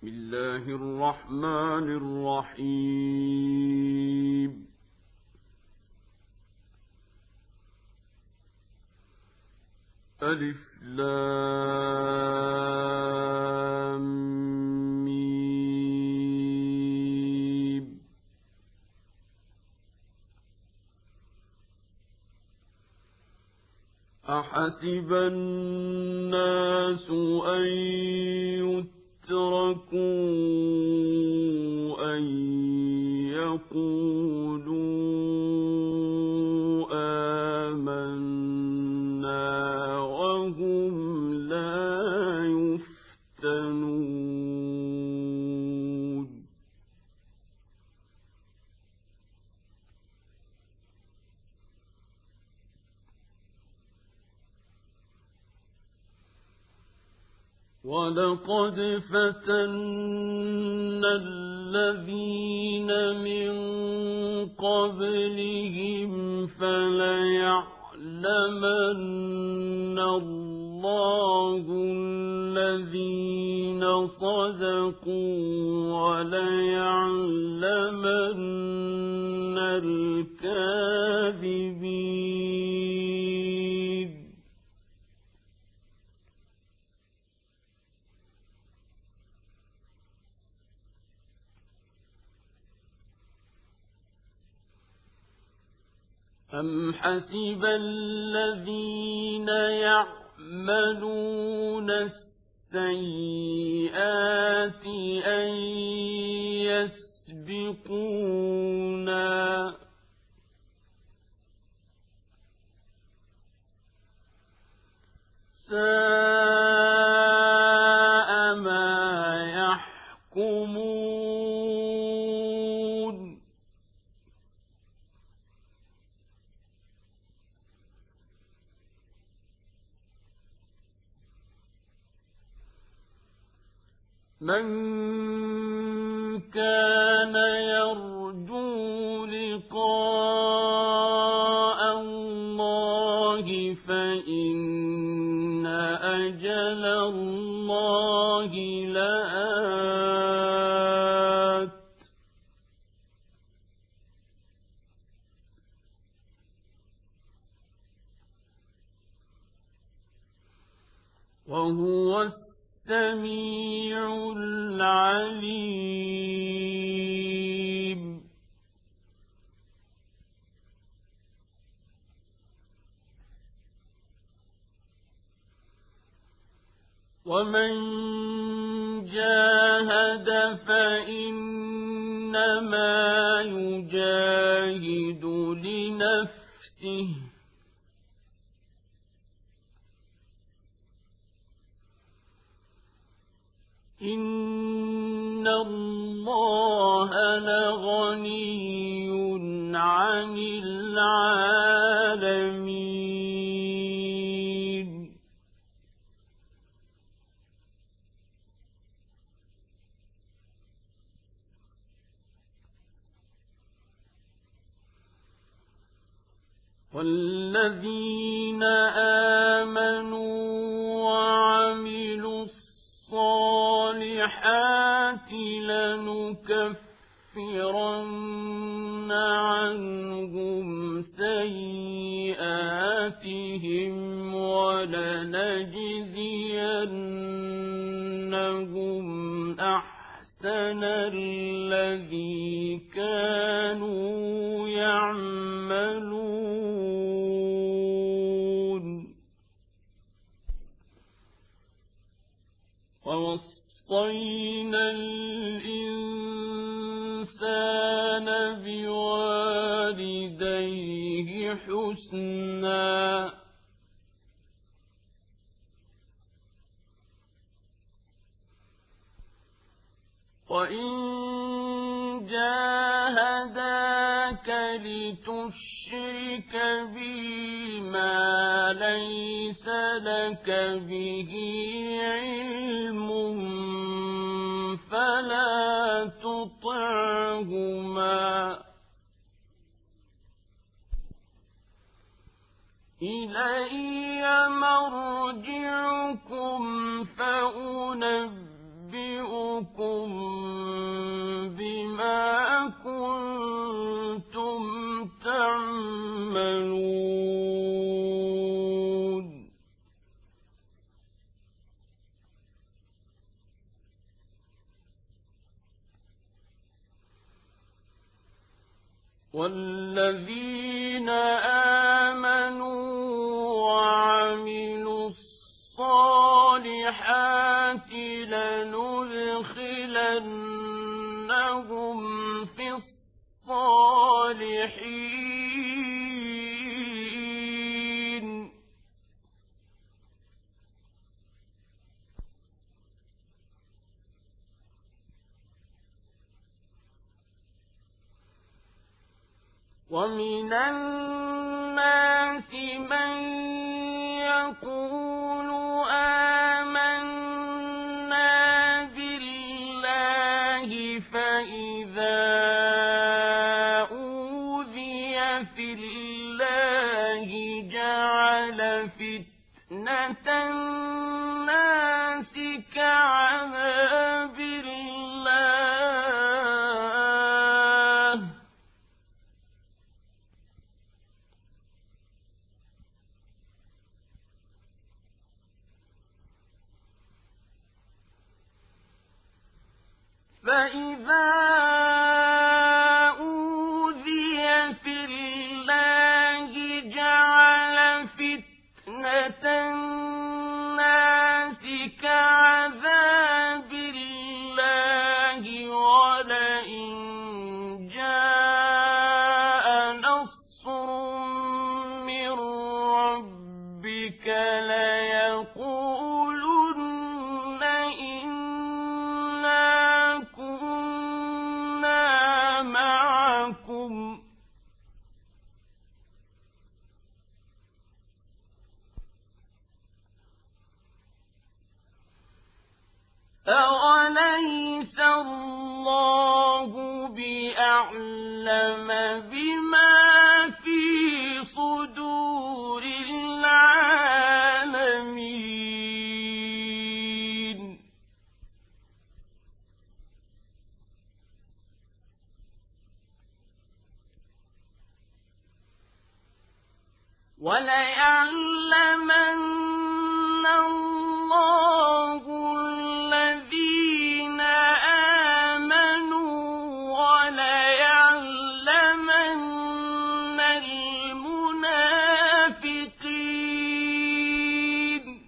بسم الله الرحمن الرحيم ألف لام ميم أحسب الناس أن يتركوا أن يقولوا آمنا وهم لا يفتنون ولقد فتنا الذين من قبلهم فليعلمن الله الذين صدقوا وليعلمن الكاذبين أم حسب الذين يعملون السيئات أن يسبقونا ساء ما يحكمون من كان يرجو لقاء الله فإن أجل الله لآت وهو السميع العليم ومن جاهد فإنما يجاهد لنفسه إن الله لغني عن العالمين والذين آمنوا وعملوا الصالحات لنكفرن عنهم سيئاتهم ولنجزينهم أحسن الذي كانوا يعملون ووصينا الإنسان بوالديه حسنا وإن جاهداك لتشرك بي ما ليس لك به علم فلا تطعهما إلي مرجعكم فأنبئكم والذين آمنوا وعملوا الصالحات لندخلنهم في الصالحين ومن الناس من يقول آمنا بالله فإذا أوذي في الله جعل فتنة الناس كعذاب الله فإذا أوذي في الله جعل فتنة الناس كعذاب الله ولئن جاء نصر من ربك ليقولن إنا كنا معكم أوليس الله بأعلم بما في صدور العالمين وليعلمن الله الذين آمنوا وليعلمن المنافقين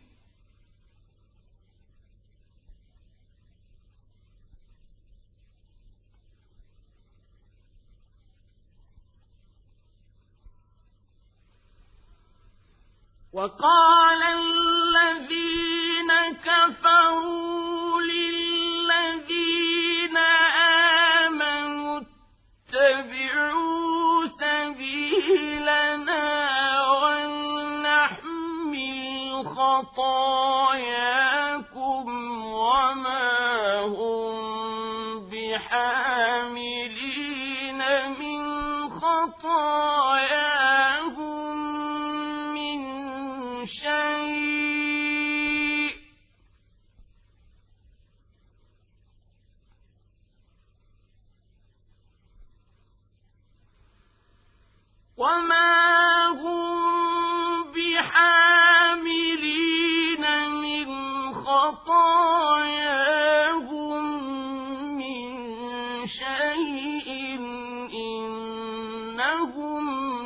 وقال الذين كفروا للذين آمنوا اتبعوا سبيلنا ولنحمل خطاياكم وما هم بحاملين من خطاياهم من شيء وما هم بحاملين من خطاياهم من شيء إنهم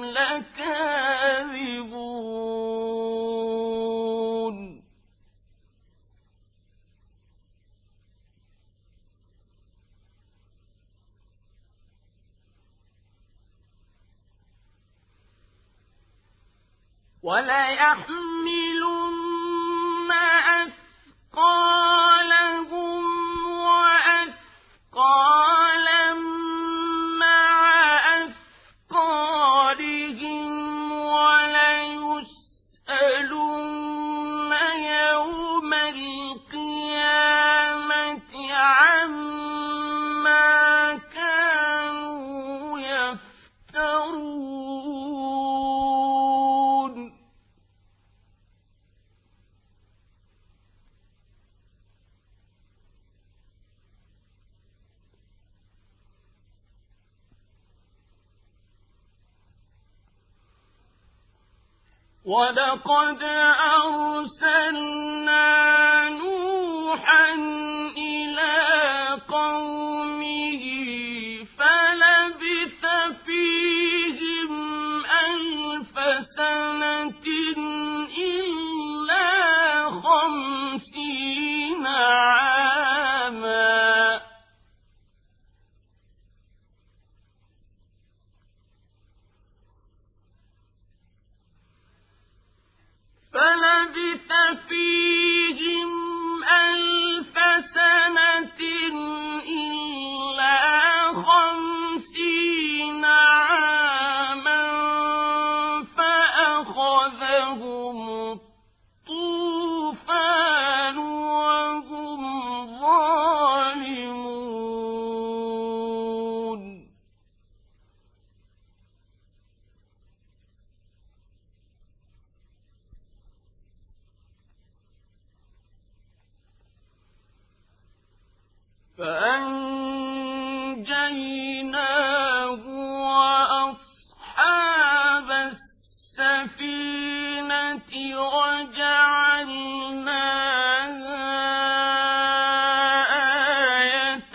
لكاذبون وليحملن أثقالهم وأثقالا مع أثقالهم وليسألن يوم القيامة عما كانوا يفترون ولقد أرسلنا نوحا إلى قومه فلبث فيهم فأنجيناه وأصحاب السفينة وجعلناها آية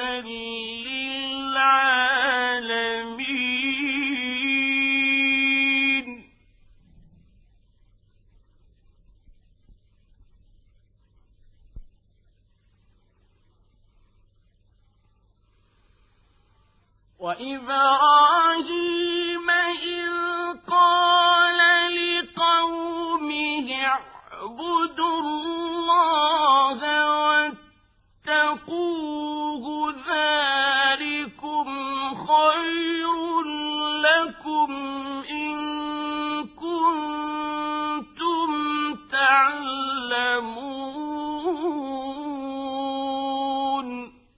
للعالمين. وإبراهيم إذ قال لقومه اعبدوا الله واتقوه ذلكم خير لكم إن كنتم تعلمون.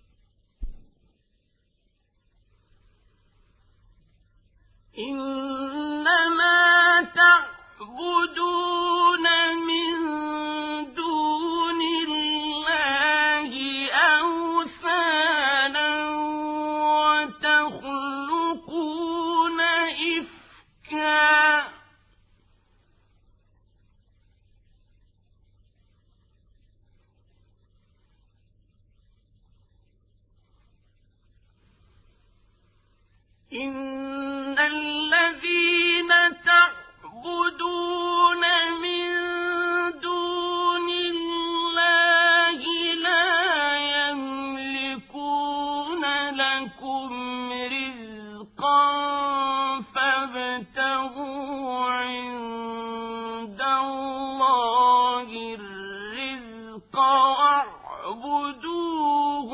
إنما تعبدون من دون الله أوثانا وتخلقون إفكا إن الذين تعبدون من دون الله لا يملكون لكم رزقا فابتغوا عند الله الرزق واعبدوه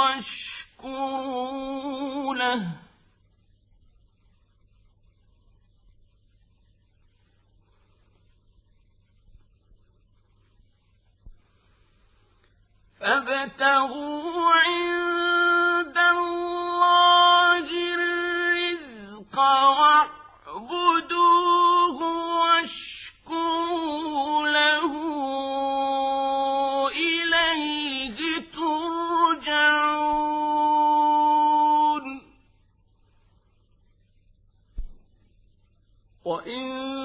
واشكروا له. فابتغوا عند الله الرزق واعبدوه واشكروا له إليه ترجعون. وإن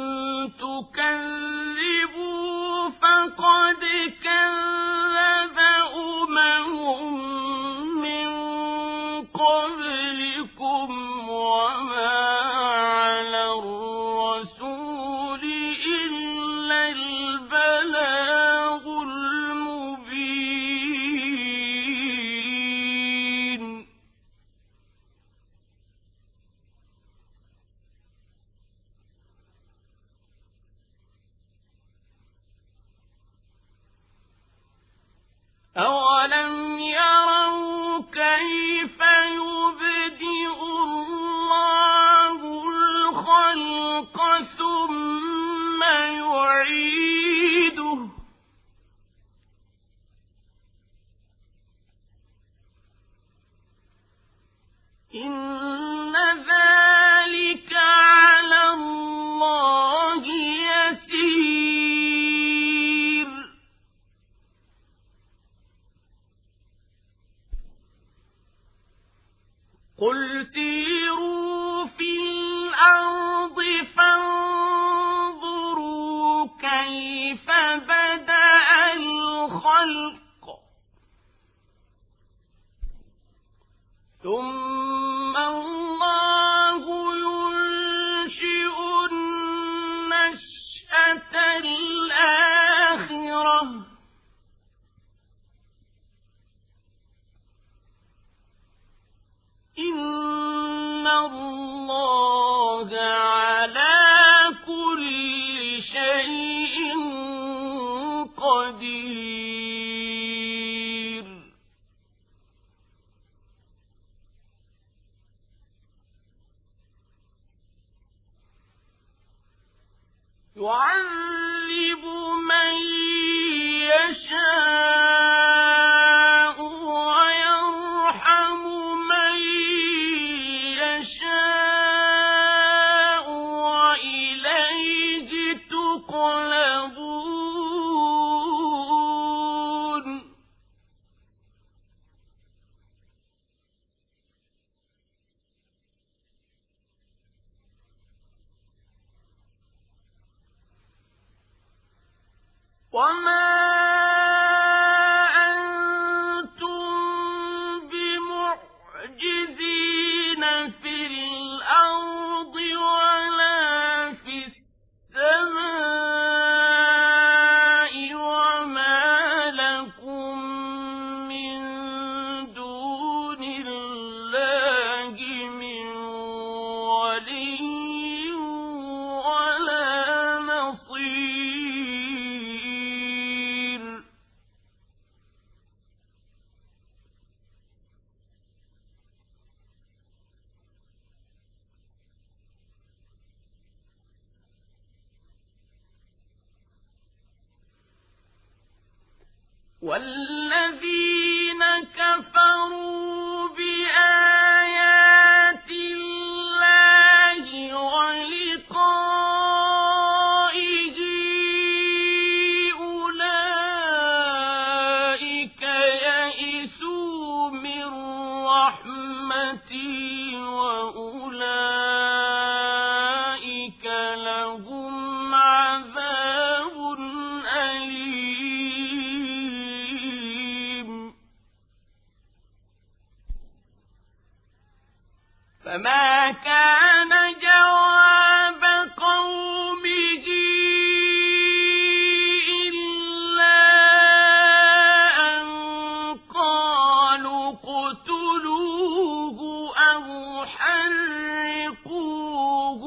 تكذبوا فقد كذب أمم من قبلكم وما على الرسول إلا البلاغ المبين. أولم يروا كيف يبدئ الله الخلق ثم يعيده إن ذلك على الله يسير. قل سيروا في الأرض فانظروا كيف بدأ الخلق ثم الله ينشئ النشأة الآخرة إن الله على كل شيء قدير. يعذب من يشاء ويرحم من يشاء وإليه تقلبون. وما أنتم بمعجزين في الأرض ولا في السماء وما لكم من دون الله من ولي ولا نصير. والذين كفروا بآيات الله ولقائه أولئك يئسوا من رحمتي وأولئك لهم عذاب أليم. فما كان جواب قومه إلا أن قالوا اقتلوه أو حرقوه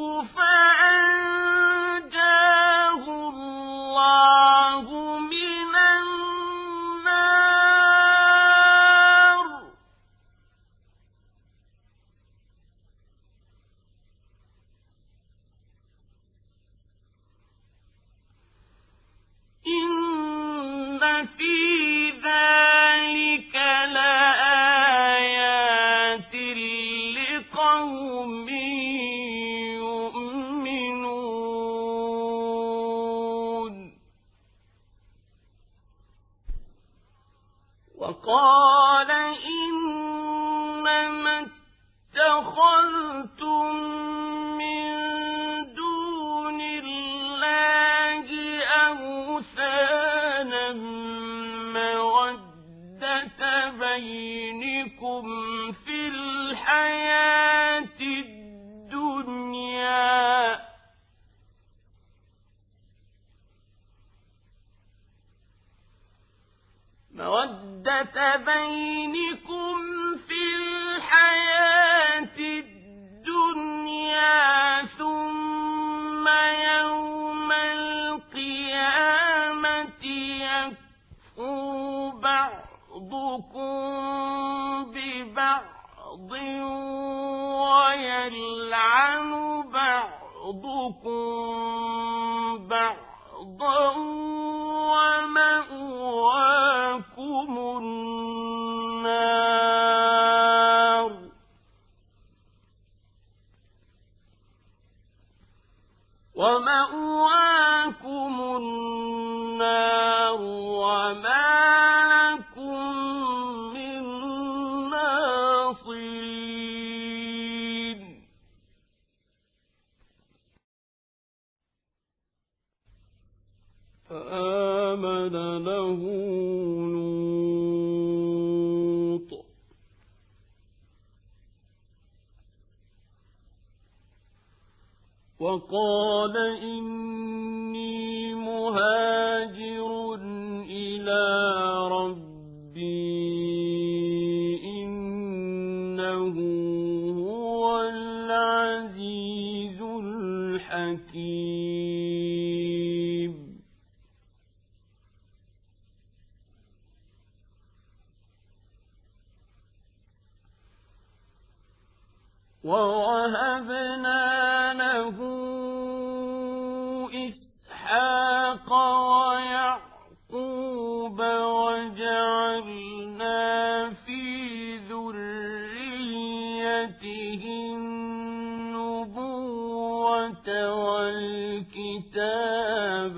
فأنجاه الله من النار. إن في ذلك لآيات لقوم يؤمنون. وقال إنما اتخذتم من دون الله أوثانا مودة بينكم في الحياة الدنيا ثم يوم القيامة يكفر بعضكم ببعض ويلعن بعضكم بعضا ومأواكم النار. وما لكم من ناصرين. فآمن له لوط وقال إني مهاجر إلى ربي إنه هو العزيز الحكيم. ووهبنا له إسحاق ويعقوب وجعلنا في ذريته النبوة والكتاب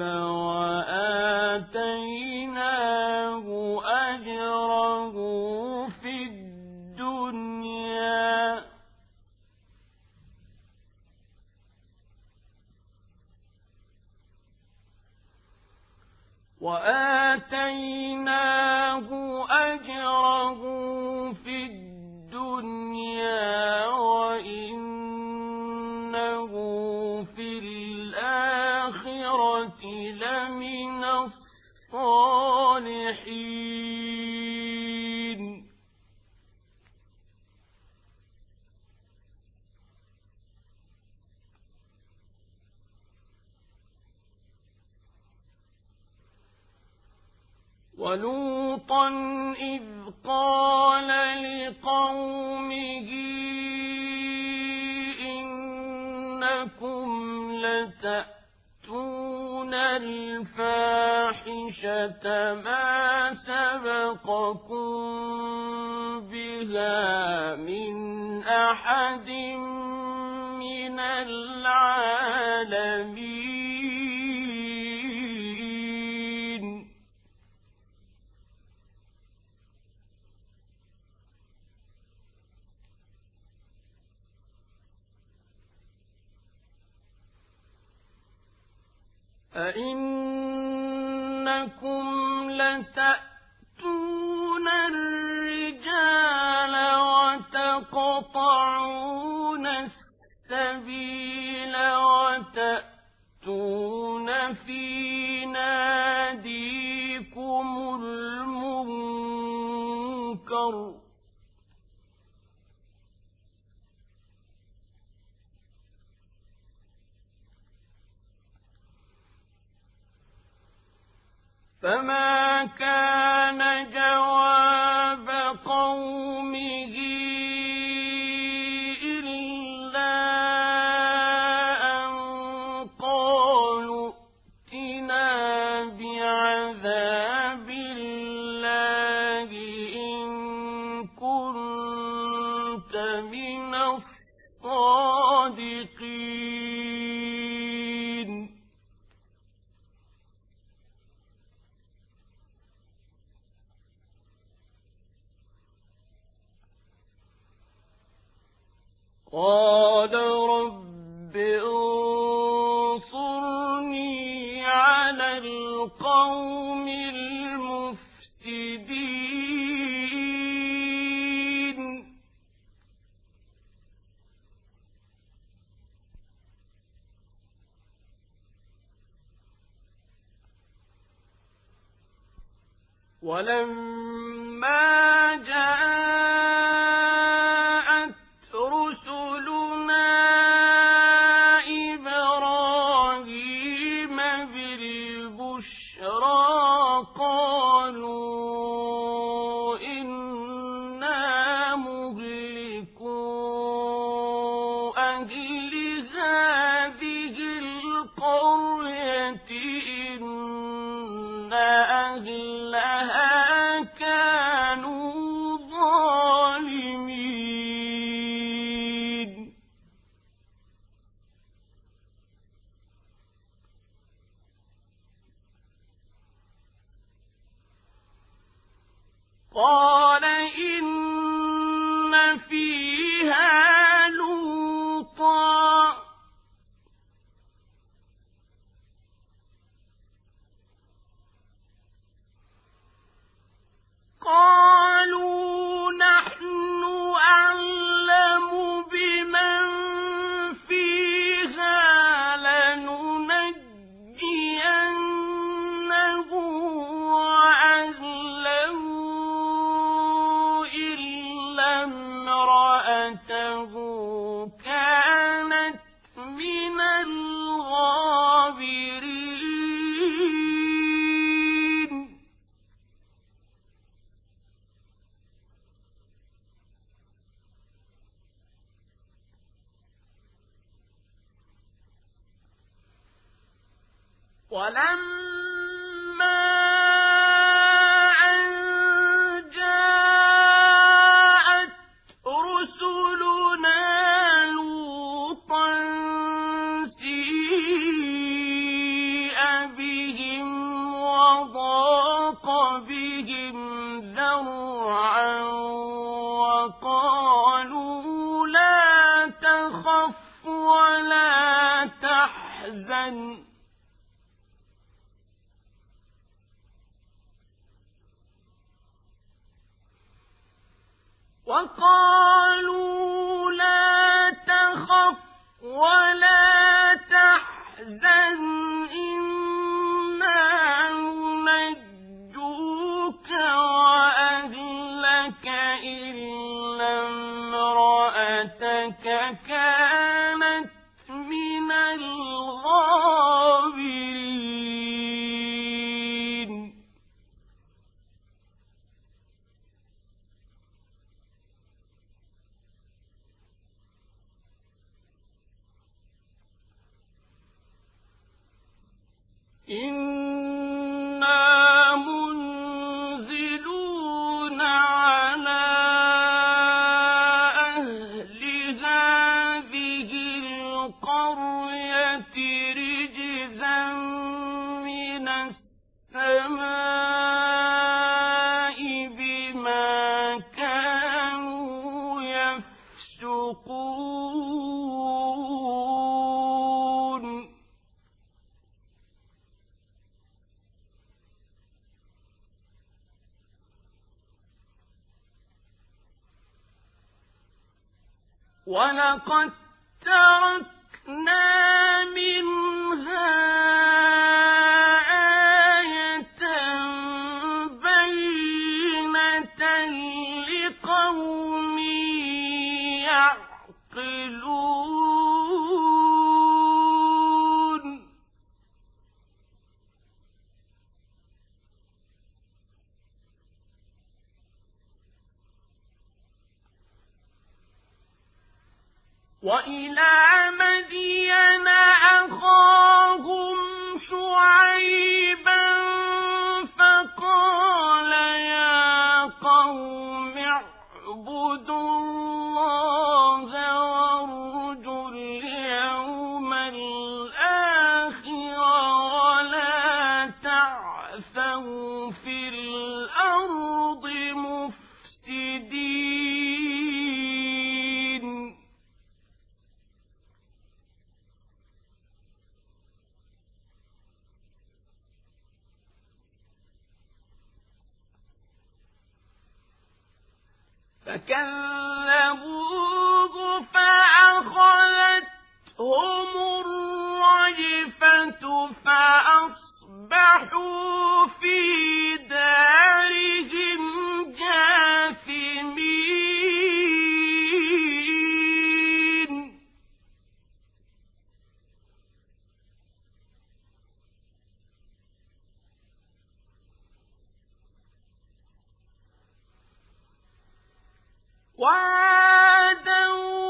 وآتيناه أجره في الدنيا وآتيناه ولوطا إذ قال لقومه إنكم لتأتون الفاحشة ما سبقكم بها من أحد من العالمين أئنكم لتأتون الرجال وتقطعون السبيل وتأتون في ناديكم المنكر فما كان جواب قومه إلا أن قالوا ائتنا بعذاب الله إن كنت من الصادقين قال رب انصرني على القوم المفسدين ولما جاءت رسلنا إبراهيم بالبشرى قالوا إنا مهلكو أهل هذه القرية إن أهلها كانوا ظالمين قال إن فيها لوطا قالوا نحن أعلم بمن فيها لننجينه وأهله إلا امرأته كانت من الغابرين ولما أن جاءت رسلنا لوطا سيء بهم وضاق بهم ذرعا وقالوا لا تخف ولا تحزن ولا تحزن إنا ننجوك وأهلك إلا امرأتك كانت من الغابرين إنا منزلون على أهل هذه القرية رجزا من السماء بما كانوا يفسقون ولقد تركنا منها آية بينة لقوم يعقلون وإلى مدين أخاهم شعيبا فقال يا قوم اعبدوا الله وارجوا اليوم الآخر ولا تعثوا في الأرض مفسدين فكذبوه فأخذتهم الرجفة فأصبحوا في دارهم جاثمين وعادا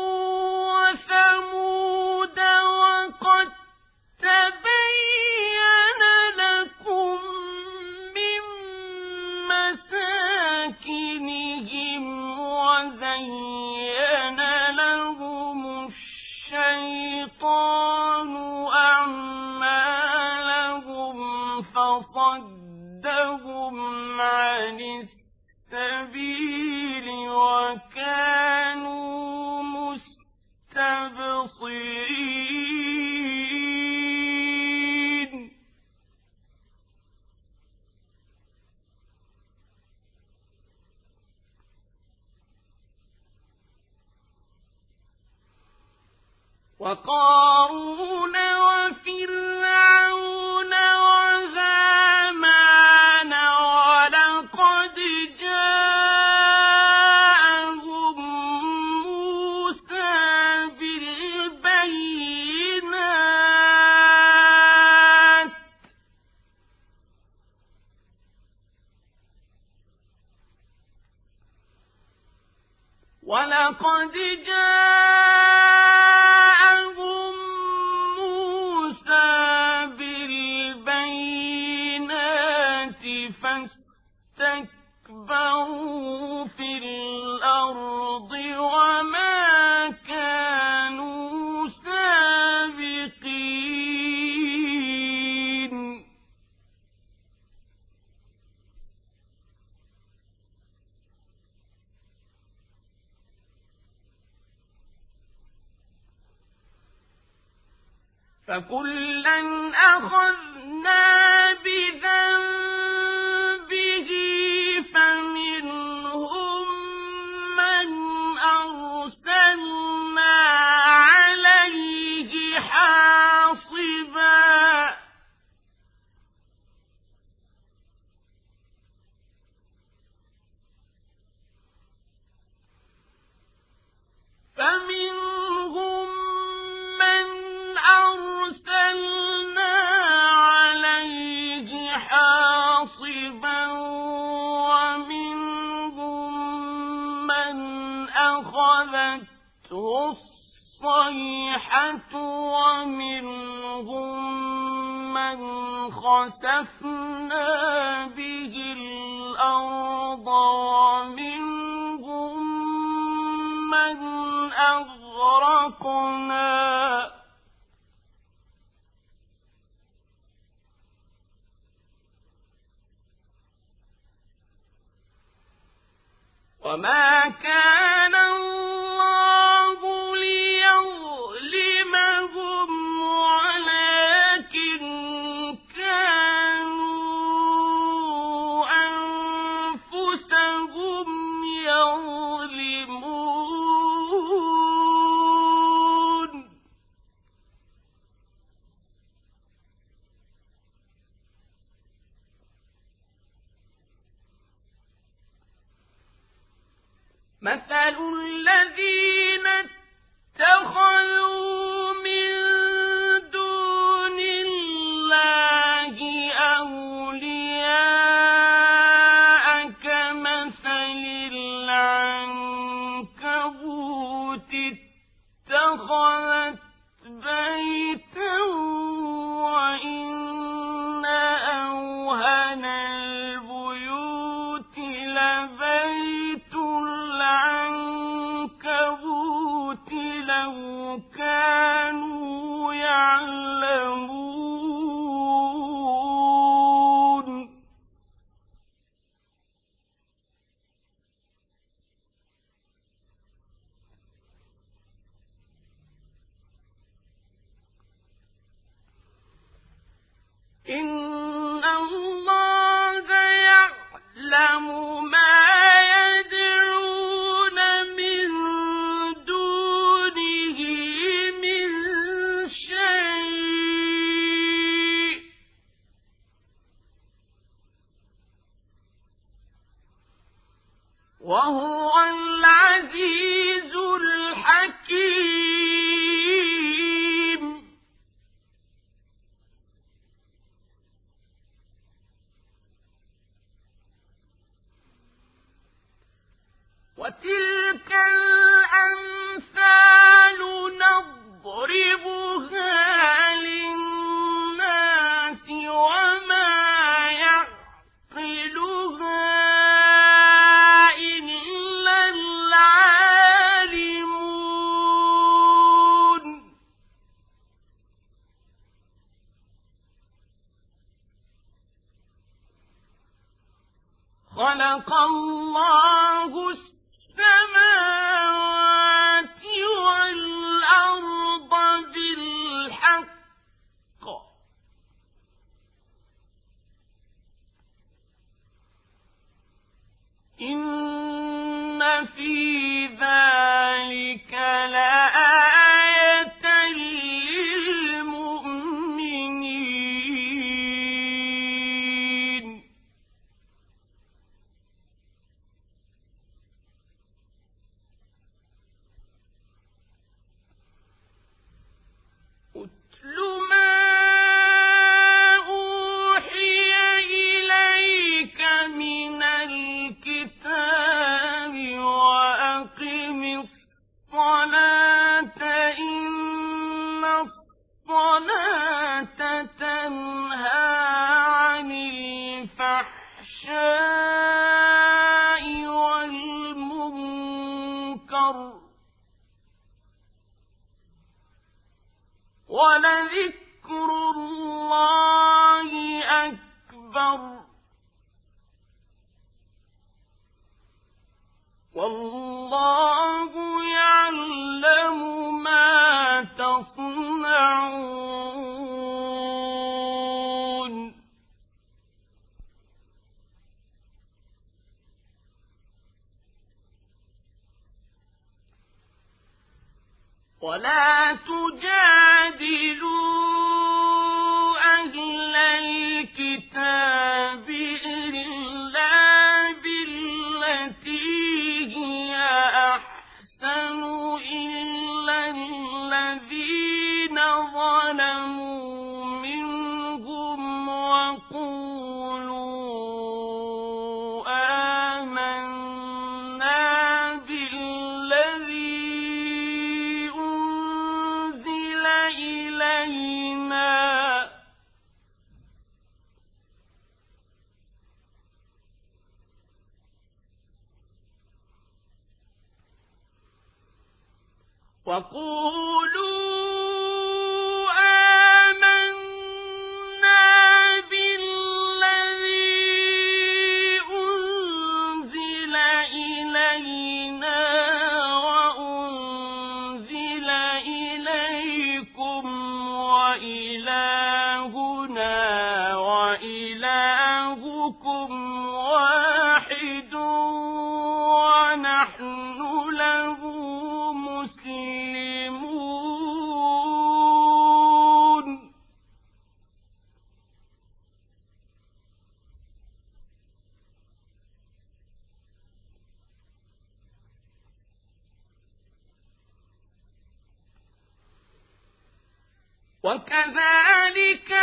وثمود وقد تبين لكم من مساكنهم وزين لهم الشيطان أعمالهم فصدهم عن السبيل وكانوا مستبصرين وقارون وفرعون وهامان ولقد جاءهم موسى بالبينات فاستكبروا في الأرض وما كانوا سابقين فكلا أخذنا بذنبه فمنهم من أرسلنا عليه حاصبا فمنهم من أرسلنا عليه حاصبا ومنهم من أخذته الصيحة ومنهم من خسفنا به الأرض ومنهم من أغرقنا وما كان الله ليظلمهم ولكن كانوا أنفسهم يظلمون مثل الذين اتخذوا من دون الله أولياء كمثل العنكبوت اتخذت بيتا وإن أوهن البيوت لبيت العنكبوت لو كانوا يعلمون إن الله يعلم ما يدعون من دونه من شيء وهو العزيز الحكيم وتلك الأمثال نضربها للناس وما يعقلها إلا العالمون خلق الله السماوات والأرض بالحق إن في ذلك لآية للمؤمنين أتل ما أوحي إليك من الكتاب وأقم الصلاة إن الصلاة تنهى عن الفحشاء والمنكر ولذكر الله أكبر والله يعلم ما تصنعون ولا تجادلوا أهل الكتاب إلا بالتي هي أحسن إلا الذين ظلموا منهم وقولوا آمنا بالذي أنزل إلينا وقولوا وكذلك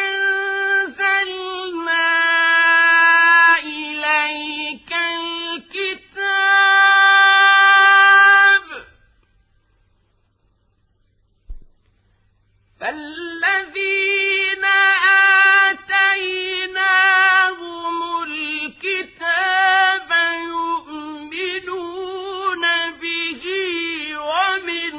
أنزلنا إليك الكتاب فالذين آتيناهم الكتاب يؤمنون به ومن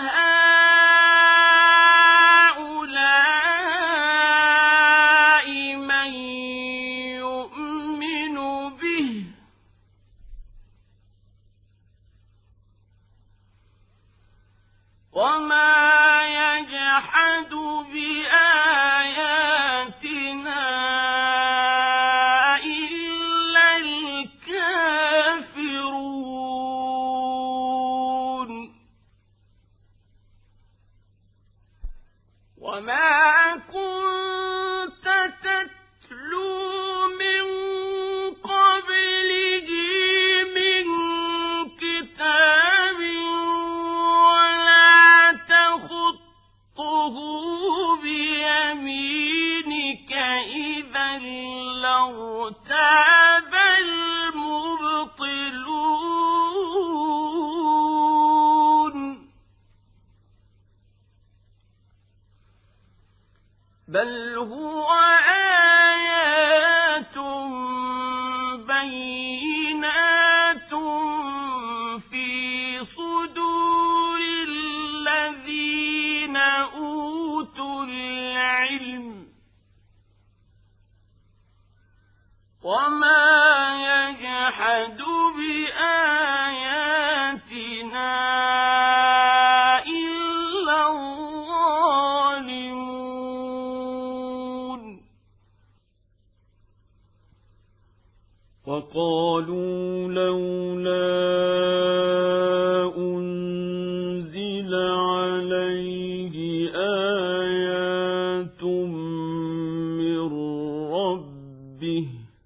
وما يجحد بآياتنا إلا الكافرون وما كنت تتلو من قبله من كتاب بيمينك إذا لارتاب المبطلون بل هو آيات بينات في صدور الذين أوتوا العلم وما يجحد بآياتنا إلا الظالمون وقالوا لولا أنزل عليه آيات من ربه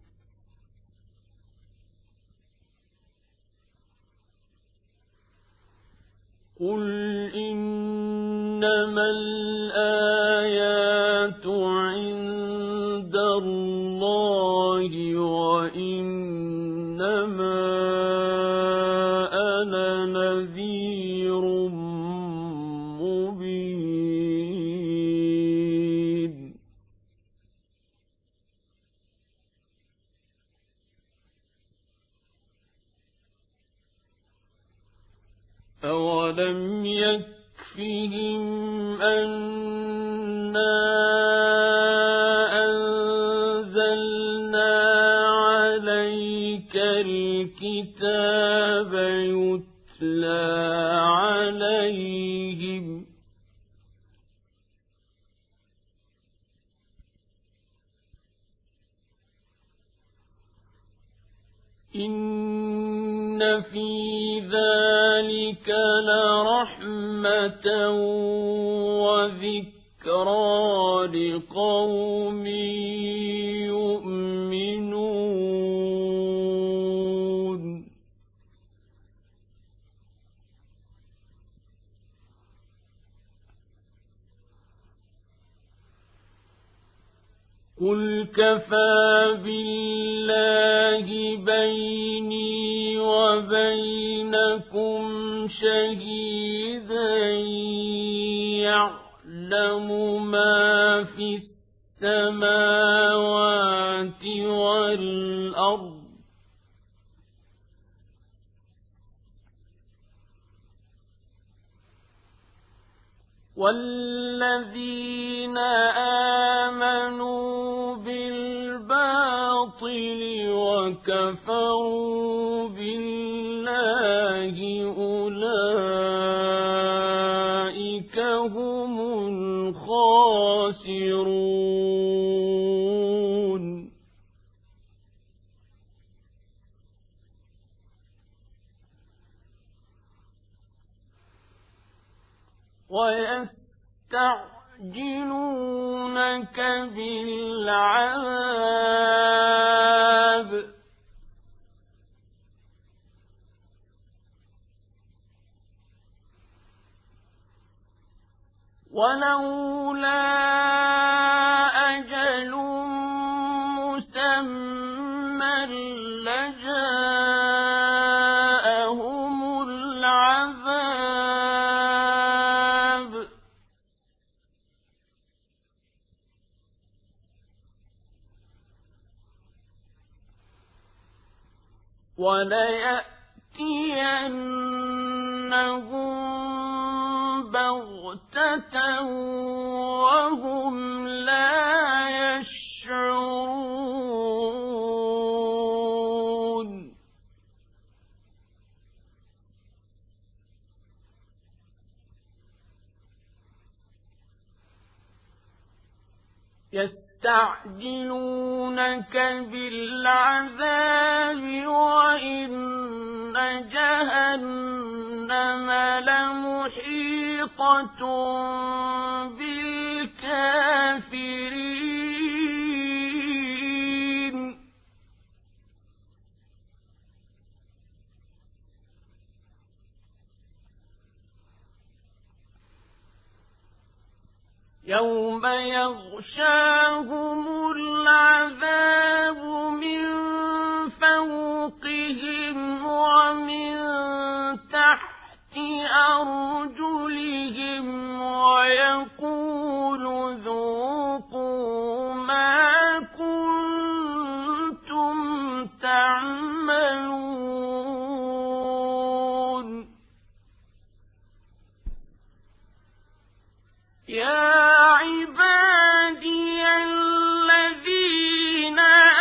قل إنما الآيات عند الله وإنما أنا نذير مبين أولم يكفهم أنا أنزلنا عليك الكتاب يتلى عليهم إن في ذلك لرحمة وذكرى لقوم يؤمنون قل كفى بالله بيني وبينكم شهيدا يعلم ما في السماوات والأرض والذين آمنوا بالباطل وكفروا بالله أولئك هم الخاسرون ويستعجلونك بالعذاب ولولا أجل مسمى لجاءهم العذاب وليأتينهم بغتة وهم لا يشعرون يستعجلونك بالعذاب وإن جهنم لمحيطة بالكافرين يوم يغشاهم العذاب من فوقهم ومن تحت أرجلهم ويقول ذوقوا ما كنتم تعملون يا عبادي الذين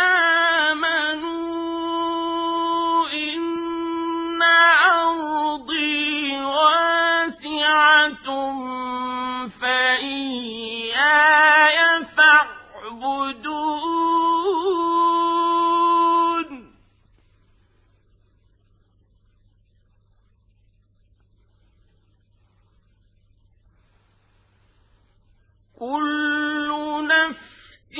آمنوا إن أرضي واسعة فإياي فاعبدون كل نفس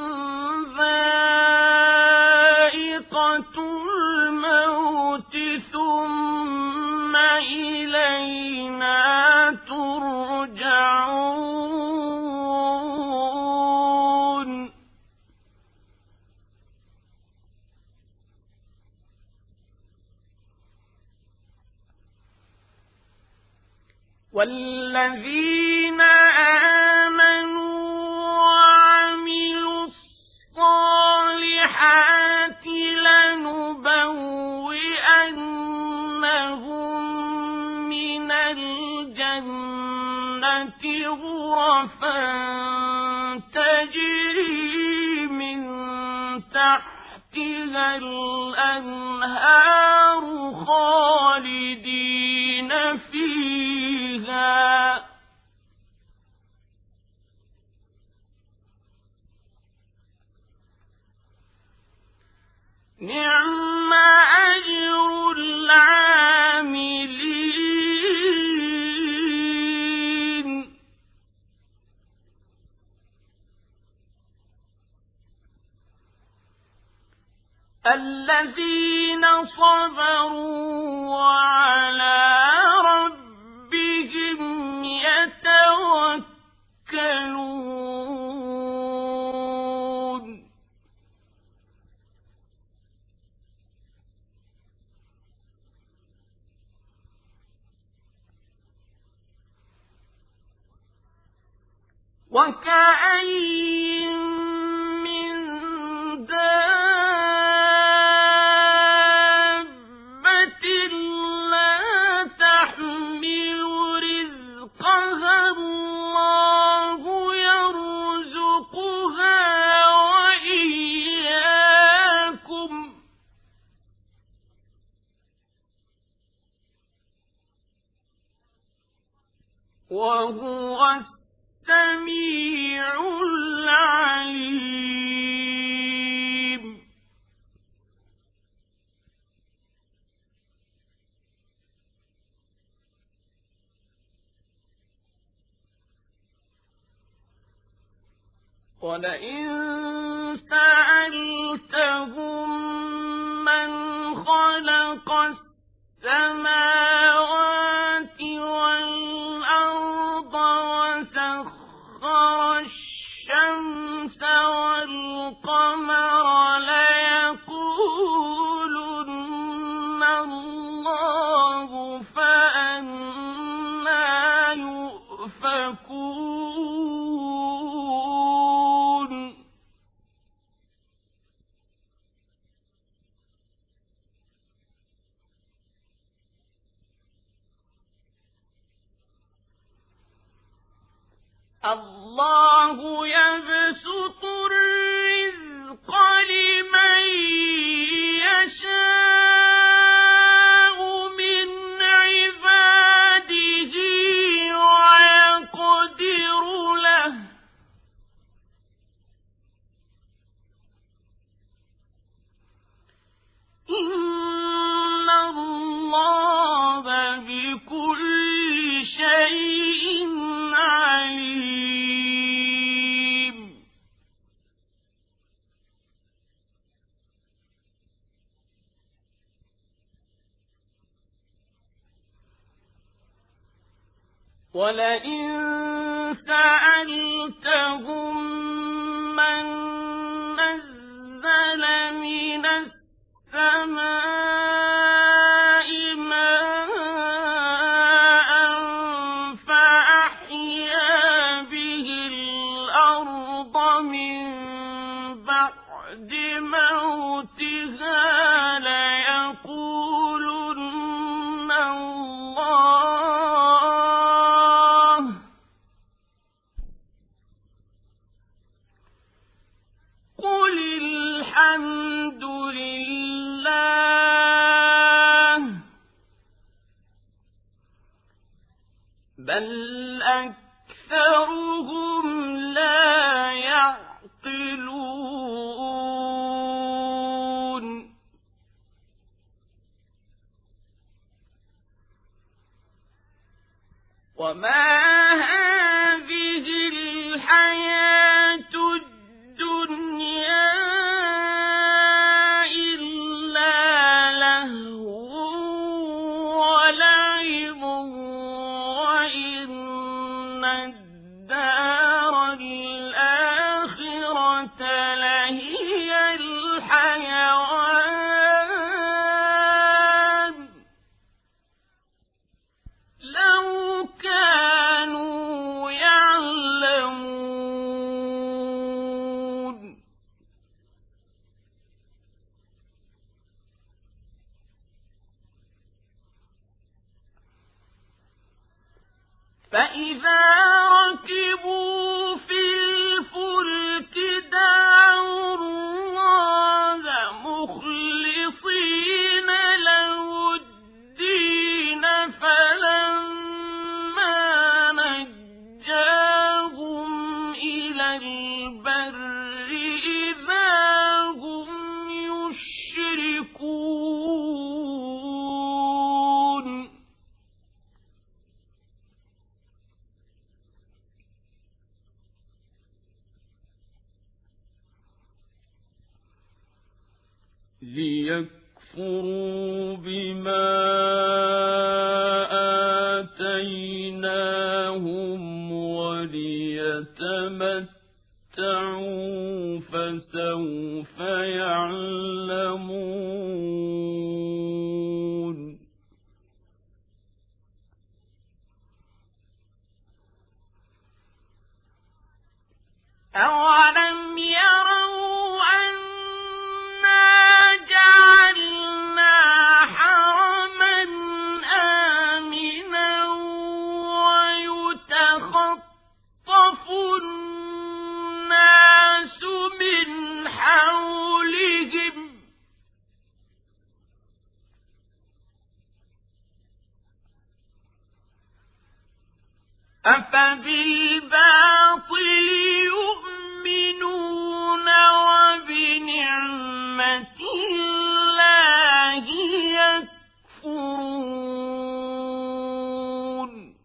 ذائقة الموت ثم إلينا ترجعون والذين آمنوا وعملوا الصالحات لنبوئنهم من الجنة غرفا تجري من تحتها الأنهار خالدين فيها نعم أجر العاملين الذين صبروا وعلى ربهم يتوكلون وكأين من دابة لا تحمل رزقها وهو السميع العليم. ولئن سألتهم من خلق السماوات والأرض وسخر الشمس والقمر ليقولن الله فأنى يؤفكون. الله يبسط الرزق لمن يشاء من عباده ويقدر له إن الله بكل شيء عليم. ولئن سألتهم من نزل من السماء ماء فأحيا به الأرض من بعد موتها ليقولن الله قل الحمد لله بل أكثرهم لا يعقلون. وما هذه الحياة الدنيا إلا لهو ولعب وإن الدار الآخرة لهي الحيوان لو كانوا يعلمون. فإذا ركبوا في الفلك دعوا الله مخلصين له الدين فلما نجاهم إلى البر إذا هم يشركون. ليكفروا بما آتيناهم وليتمتعوا فسوف يعلمون. أولم يروا أنا جعلنا حرما آمنا ويتخطف الناس من حولهم أفبالباطل يؤمنون وبنعمة الله يكفرون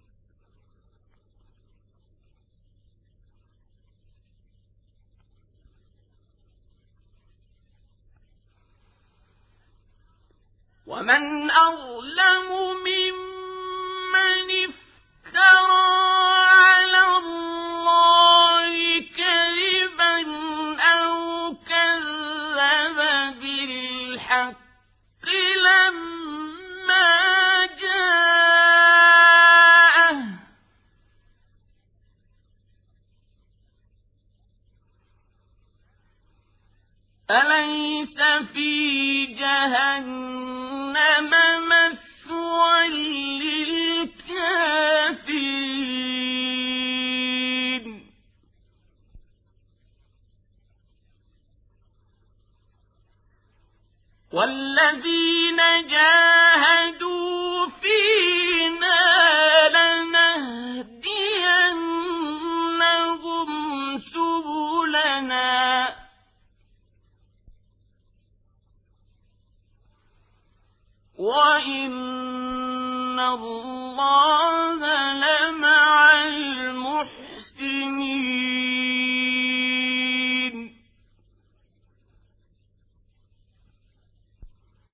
ومن أظلم ممن افترى على الله كذبا أو كذب بالحق لما جاءه أليس في جهنم مثوى للكافرين والذين جاهدوا فينا لنهدينهم سبلنا وإن الله